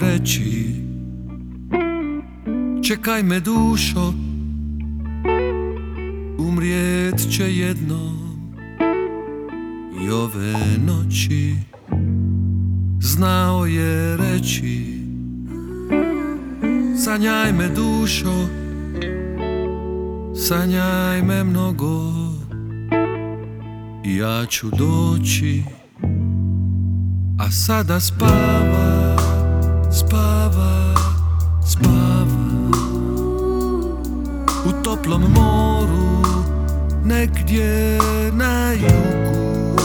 reći: čekaj me dušo, umrijet će jednom i ove noći. Znao je reći: sanjaj me dušo, sanjaj me mnogo i ja ću doći. A sada spava, spava, spava u toplom moru, negdje na jugu.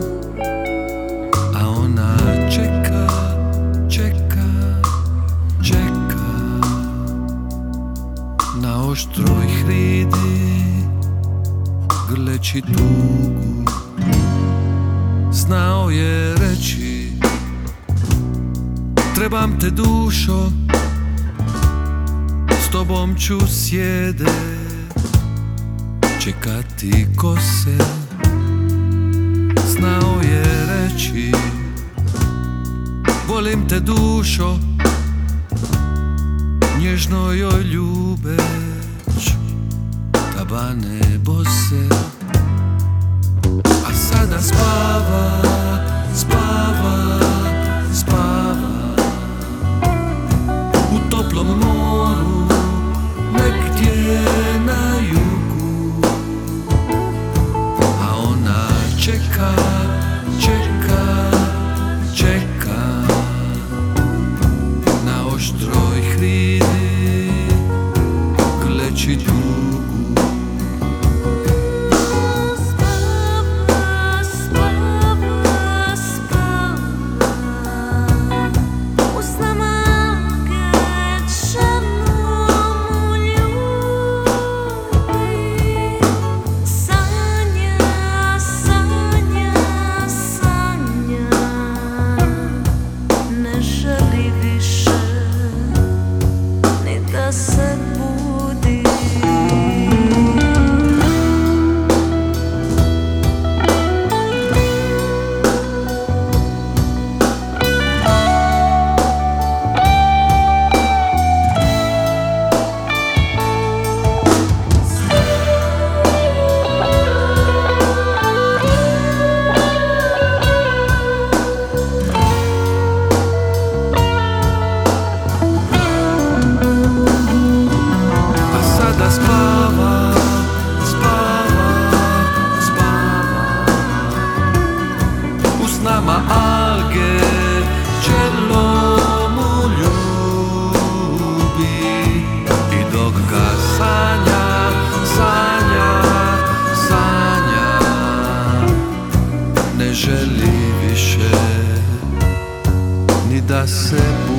A ona čeka, čeka, čeka na oštroj hridi, grleći tugu. Znao je reći: trebam te dušo, s tobom ću sjedet, čekati kose. Znao je reći: volim te dušo, nježno joj ljubeć tabane bose. A sada spava, spava, spava u toplom moru, negdje na jugu. A ona čeka, čeka, čeka na oštroj hridi, grleći tugu. Spava, spava, spava u snama alge, čelo mu ljubi. I dok ga sanja, sanja, sanja, ne želi više ni da se